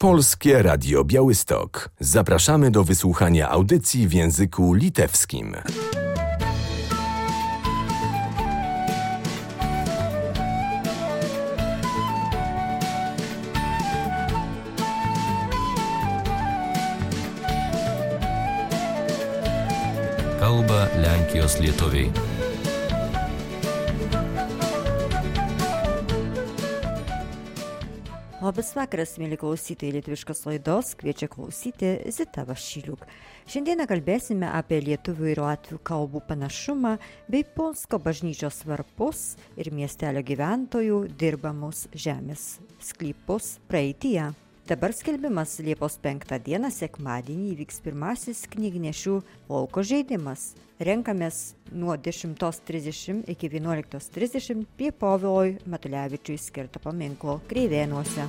Polskie Radio Białystok. Zapraszamy do wysłuchania audycji w języku litewskim. Kalba Lenkijos lietuviai. Labas vakaras, mėly klausytojai, lietuviškos laidos kviečia klausyti Zita Vašiliuk. Šiandieną kalbėsime apie lietuvių ir latvių kalbų panašumą bei Polsko bažnyčios varpus ir miestelio gyventojų dirbamus žemės sklypus praeityje. Dabar skelbimas Liepos 5 dieną sekmadienį įvyks pirmasis knygnešių lauko žaidimas. Renkamės nuo 10:30 iki 11:30 prie Povilui Matulevičiui skirto paminklo Kreivėnuose.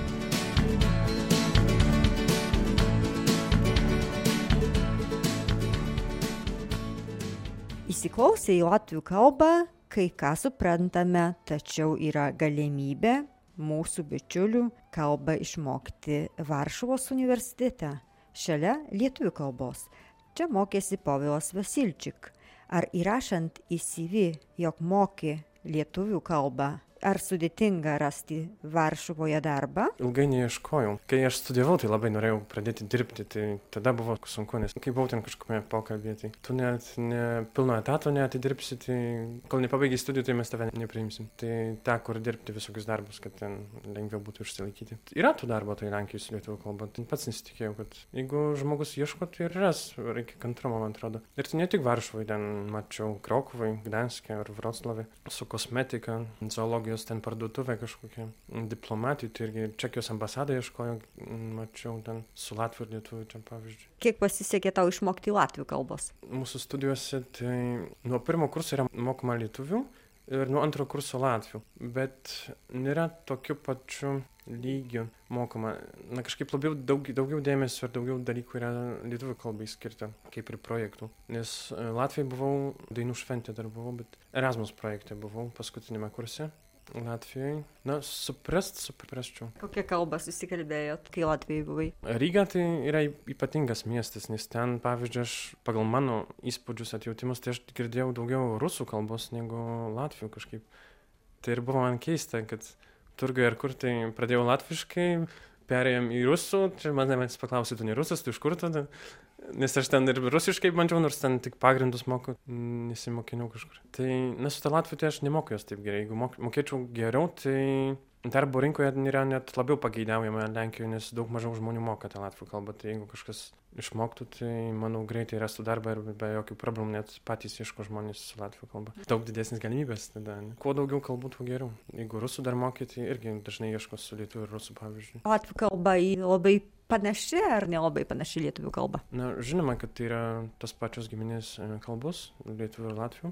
Įsiklausę į latvių kalbą, kai ką suprantame, tačiau yra galimybė mūsų bičiulių kalbą išmokti Varšuvos universitete, šalia lietuvių kalbos. Čia mokėsi Povilas Vasilčik. Ar įrašant į CV, jog moki lietuvių kalbą, ar sudėtinga rasti Varšuvoje darbą? Ilgai neieškojau. Kai aš studijavau, tai labai norėjau pradėti dirbti, tai tada buvo sunku, nes kai buvau ten kažkokiame pokalbėje, tai tu net pilno etato neatidirbsi, tai kol nepabaigi studijų, tai mes tave nepriimsim. Tai teko dirbti visokius darbus, kad ten lengviau būtų išsilaikyti. Yra tų darbo, tai Lenkijos lietuvių kalba. Tai pats nesitikėjau, kad jeigu žmogus ieško, tai ir ras, reikia kantrumo, man atrodo. Ir tai ne tik Varšuvai, ten mačiau Krokuvai, Gdanske ar Vroclave, su kosmetika, zoologijos ten parduotuvė kažkokia, diplomatijų, tai irgi Čekijos ambasadą ieškojo, mačiau ten su latvių ir lietuvių čia pavyzdžiui. Kiek pasisekė tau išmokti latvių kalbos? Mūsų studijuose tai nuo pirmo kurso yra mokoma lietuvių ir nuo antro kurso latvių, bet nėra tokiu pačiu lygiu mokoma. Na kažkaip labiau daugiau dėmesio ir daugiau dalykų yra lietuvių kalbai skirta, kaip ir projektų. Nes Latvijai buvau, dainų šventė dar buvau, bet Erasmus projekte buvau paskutinėme kurse. Latvijai. Na, suprasčiau. Kokią kalbą susikalbėjot, kai Latvijai buvai? Ryga tai yra ypatingas miestas, nes ten, pavyzdžiui, aš pagal mano įspūdžius atjautimus, tai aš girdėjau daugiau rusų kalbos negu latvių kažkaip. Tai ir buvo man keista, kad turgai ar kur tai pradėjau latviškai, perėjom į rusų, čia manęs paklausė, tu ne rusas, tu iš kur tada? Nes aš ten ir rusiškai bandžiau, nors ten tik pagrindus moku, nesimokiniau kažkur. Tai, nes su ta latvių tai aš nemoku jos taip gerai. Jeigu mokėčiau geriau, tai darbo rinkoje yra net labiau pageidaujama Lenkijoje, nes daug mažiau žmonių moka tą latvių kalbą. Tai jeigu kažkas išmoktų, tai manau greitai rastų darbą ir be jokių problemų net patys ieško žmonės su latvių kalba. Daug didesnis galimybės tada. Ne? Kuo daugiau kalbų, tuo geriau. Jeigu rusų dar mokyti, tai irgi dažnai ieško su lietuvių ir rusų pavyzdžiui. Latvių kalba labai panaši ar nelabai panaši lietuvių kalba? Na, žinoma, kad tai yra tas pačios giminės kalbos, lietuvių ir latvių,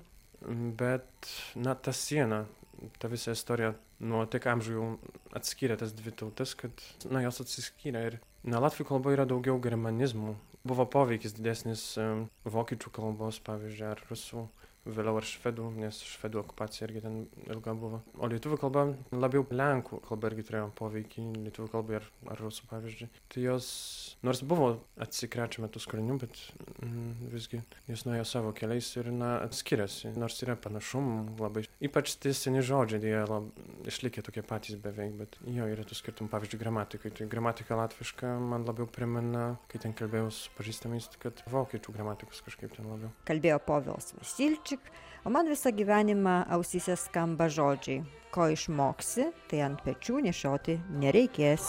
bet, na, ta siena, ta visa istorija nuo tiek amžių jau atskyrė tas dvi tautas, kad, na, jos atsiskyrė ir, na, latvių kalba yra daugiau germanizmų. Buvo poveikis didesnis vokiečių kalbos, pavyzdžiui, ar rusų, vėliau ar švedų, nes švedų okupacija irgi ten ilga buvo. O lietuvių kalba labiau lenkų kalba irgi turėjo poveikį lietuvių kalbai ar rusų pavyzdžiui. Tai jos, nors buvo atsikrečiama tų skolinių, bet visgi jos nuėjo savo keliais ir, na, atskiriasi. Nors yra panašumų labai. Ypač tie seni žodžiai, jie išlikė tokie patys beveik, bet jo yra tų skirtumų, pavyzdžiui, gramatikai. Tai gramatika latviška man labiau primena, kai ten kalbėjau su pažįstamais, kad vokiečių gramatikos kažkaip ten labiau. Kalbėjo Povilas Vasilčik. O man visą gyvenimą ausyse skamba žodžiai. Ko išmoksi, tai ant pečių nešioti nereikės.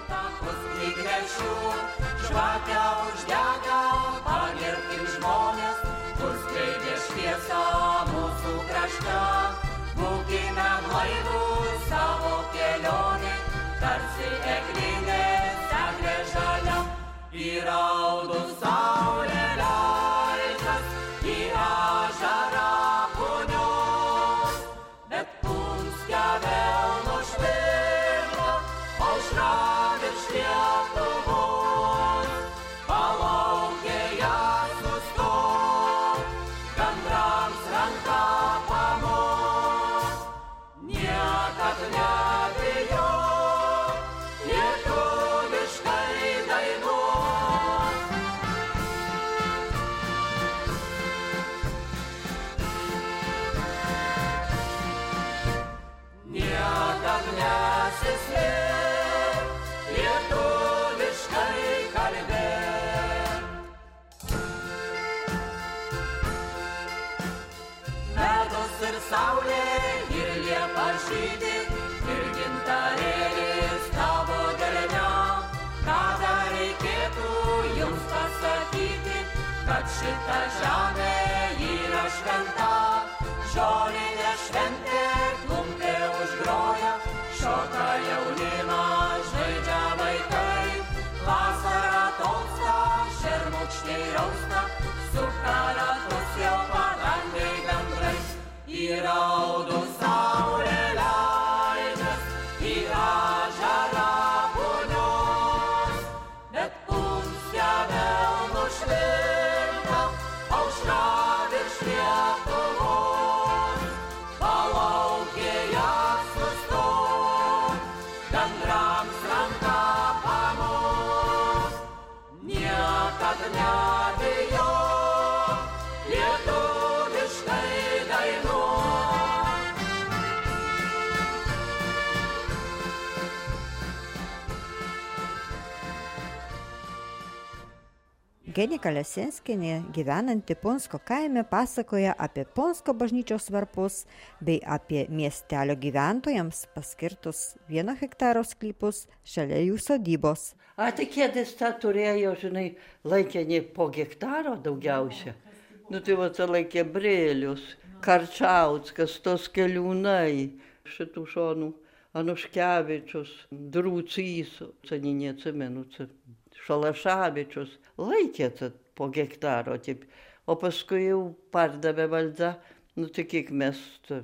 Žvakę uždega, pagerbkim žmonės, kur skleidė šviesą mūsų krašte. Būkime blaivūs savo kelionė, tarsi eglinė seklė žalia. Įraudus saulė leisas, į ežerą punios, bet Punske vėl nušvirto aušra virš Lietuvos. Palaukė ją sustok, gandrams ranką pamok. Niekad nebijok, ir Eugenija Kalesinskienė, gyvenanti Punsko kaime, pasakoja apie Punsko bažnyčios varpus bei apie miestelio gyventojams paskirtus 1 hektaro sklypus šalia jų sodybos. Tai kėdės tą turėjo, žinai, laikė ne po hektaro daugiausia. Tai va, tą laikė Brėlius, Karčauskas, tos Keliūnai, šitų šonų, Anuškevičius, Drūcys, seninė atsimenu, Šalašavičius, laikė po hektaro, taip. O paskui jau pardavė valdžia, tai kiek mes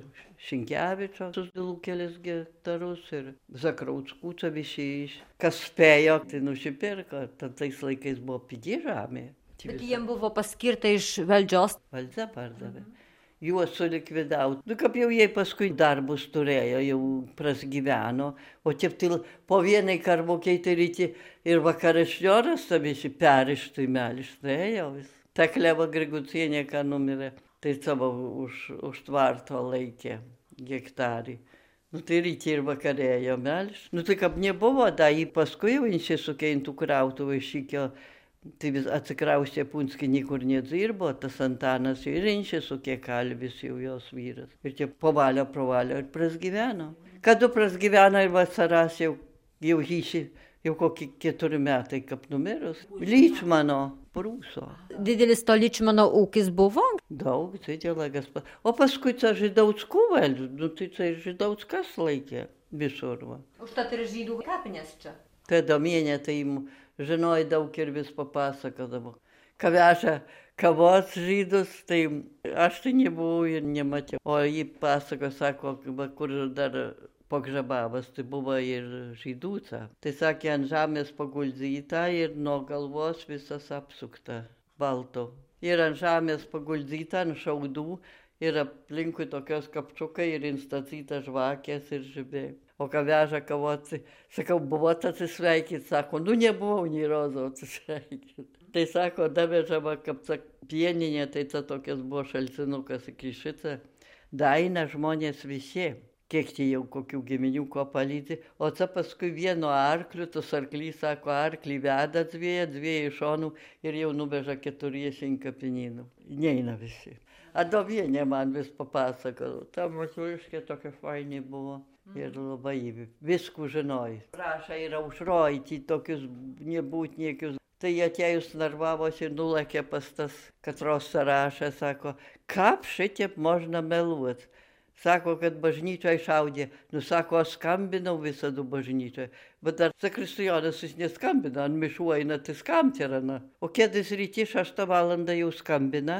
Šinkevičiaus susidėlų kelis hektarus ir Zakrauskų visi, kas spėjo, tai nusipirko, tais laikais buvo pigi žemė. Bet jiems buvo paskirta iš valdžios. Valdžia pardavė. Juos sulikvidavo. Kaip jau jie paskui darbus turėjo, jau prasgyveno, o taip tai po vienai karvokiai tai ryti ir vakarašnioras, tai visi perištai melištai jau vis. Ta Kleva Grigucienė, ką numirė, tai savo už tvarto laikė hektarį. Tai ryti ir vakarėjo melištai. Tai kaip nebuvo, jį paskui jau insisukė intų krautuvą išykio. Tai vis atsikraustė Punske, niekur nedirbo, tas Antanas ir insisukė Kalvis jau jos vyras. Ir čia pavalio ir prasgyveno. Kada prasgyveno ir vasaras jau žysi, jau kokį 4 metai kaip numirus. Lyčmano Prūso. Didelis to Lyčmano ūkis buvo? Daug, tai dėlagas. O paskui čia Židauskų valdžių, tai Židauskas laikė visur. Užtat ir žydų kapinės čia. Tai Domienė, tai žinojo daug ir vis papasakodavo. Ką veža kavos žydus, tai aš tai nebuvau ir nemačiau. O jį pasako, sako, kur dar pogžabavas, tai buvo ir žydūca. Tai sakė, ant žemės paguldyta ir nuo galvos visas apsukta balto. Ir ant žemės paguldyta, ant šaudų ir aplinkui tokios kapčiukai ir instatyta žvakės ir žibė. O ką veža kavos, sakau, buvot atsisveikyti, sako, nebuvau nei rozo atsisveikyti. Tai sako, davežama, kaip pieninė, tai ta tokias buvo šaltinukas iki šitą. Daina žmonės visi, kiek tai jau kokių giminių ko palyti. O ta paskui vieno arkliu, tas arklys, sako, arklį veda dviejų šonų ir jau nuveža 4 kapinynų. Neina visi. Adovienė man vis papasako, ta moteriškė tokia fainė buvo. Ir labai viskų žinoj. Rašą ir aušrojti, tokius nebūt niekius. Tai atėjus narvavosi, nulakė pas tas Katros rašą, sako, kaip šitiep možna meluot. Sako, kad bažnyčioje šaudė. Sako, aš skambinau visada bažnyčioje. Bet dar Zakristijonas jis neskambina, ant mišų eina, tai skamtirana. O kėdais ryti 6 valandą jau skambina,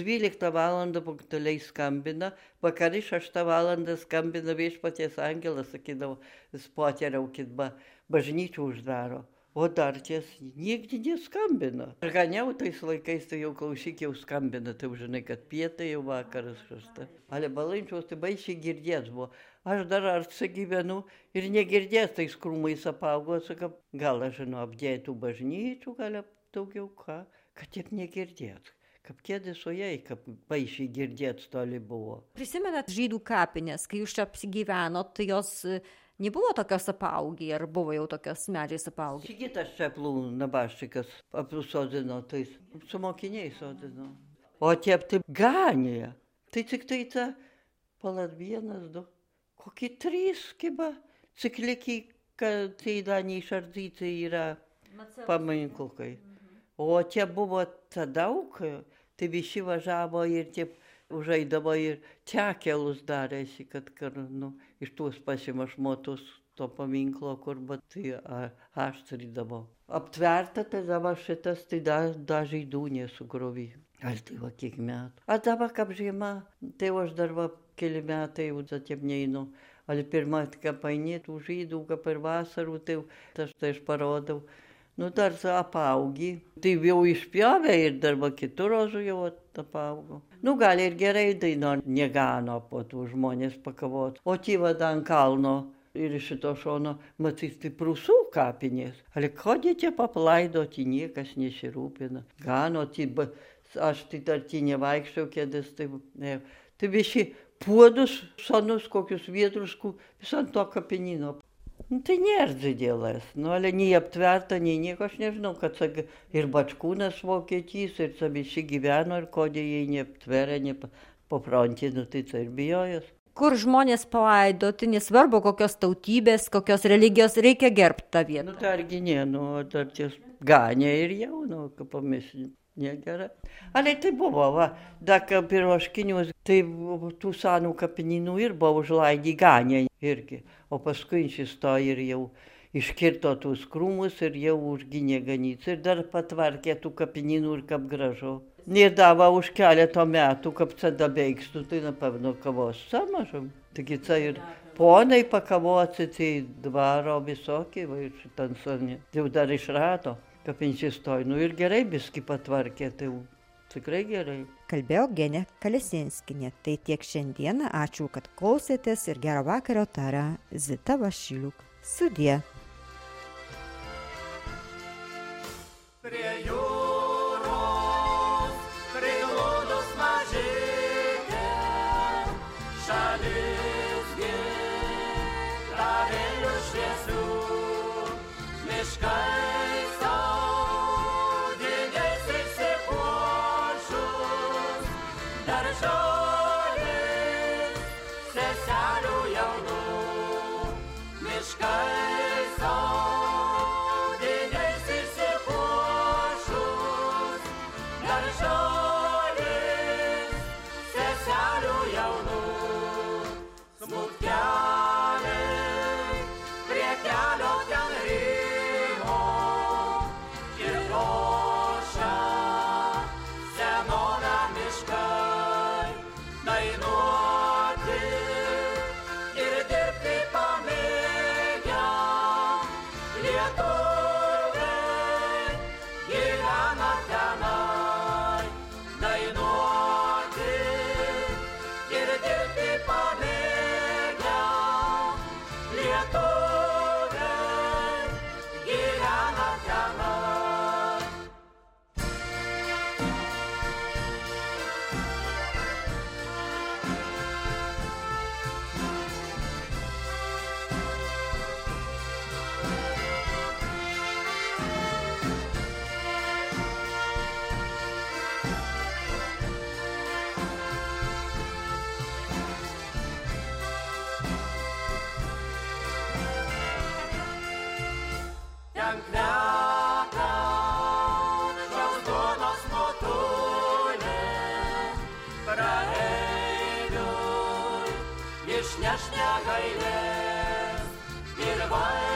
12 valandą punktualiai skambina, vakarį 6 valandą skambina viešpaties angelas, sakydavo, spoteriaukit, bažnyčių uždaro. O dar ties niekdi neskambina. Ir ganiau tais laikais, tai jau klausyk jau skambina, tai žinai, kad pietai jau vakaras 6. Ale balandžiaus tai baisiai girdėts buvo. Aš dar apsigyvenu ir negirdės tais krūmais apaugo, sakau, gal aš žinau, apdėtų bažnyčių, gal daugiau ką, kad tiek negirdėt. Kaip kėdės ojai, kaip baisiai girdėt toli buvo. Prisimenat žydų kapinės, kai jūs čia apsigyvenot, tai jos nebuvo tokios apaugį, ar buvo jau tokios medžiais apaugį? Sigitas Čeplų nabaščikas apsodino, tai su mokiniais sodino. O tiep taip ganė, tai tik tai ta palat 1, 2, kokį 3 kiba, ciklikiai, kad tai da neišardyti yra paminklukai. O tie buvo ta daug, tai visi važiavo ir taip užeidavo ir tekelus darėsi, kad iš tuos pasimašmotus to paminklo, kur tai aštrydavo. Aptverta, tai dabar šitas, tai da žydų nesugrovė. Ar tai va kiek metų. A dabar kaip žiema, tai aš dar va keli metai jau zatiem neinu. Ale pirmą, kai painėtų žydų, kaip per vasarų, tai aš parodau. Dar apaugi. Tai jau išpjovė ir dar va kitur rožų jau apaugo. Gal ir gerai, tai negano po tų žmonės pakavot. O tie vada ant kalno ir iš šito šono matyti Prūsų kapinės. Ale kodėte paplaidoti, niekas nesirūpina. Gano, aš tai dar nevaikščiau kėdės, tai visi puodus, senus kokius vietruškų, vis ant to kapinino. Nu, tai nėra didelis, nu, ale nei aptverta, nei nieko, aš nežinau, kad ir Bačkūnas vokietys, ir visi gyveno, ir kodėl jie neaptveria, nepafrontino, tai ir bijojos. Kur žmonės palaidoti, nesvarbu kokios tautybės, kokios religijos, reikia gerbti tą vietą. Nu, tai argi ne, nu, dar ties ganė ir jau, nu, kaip pamėsinė. Negerai. Ale tai buvo, va, daka piroškinius, tai tų senų kapininų ir buvo užlaidį ganę irgi. O paskui šis to ir jau iškirto tus krūmus ir jau užginė ganyts. Ir dar patvarkė tų kapininų ir kaip gražu. Nedava už keletą metų, kaip tada beigstų, tai napevno kavos samažom. Taigi tai ir ponai pakavosi, tai dvaro visokie, va, ir šitan sonė. Jau dar išrado. Kapinčistoj, nu ir gerai biskį patvarkė, tai tikrai gerai. Kalbėjo Genė Kalesinskienė. Tai tiek šiandieną, ačiū, kad klausėtės ir gerą vakarą taria Zita Vašiliuk. Sudie. Prie jūros, priglaudus mažytė, šalis gėlavėlių šviesų, miškai Išneš negailės ir vai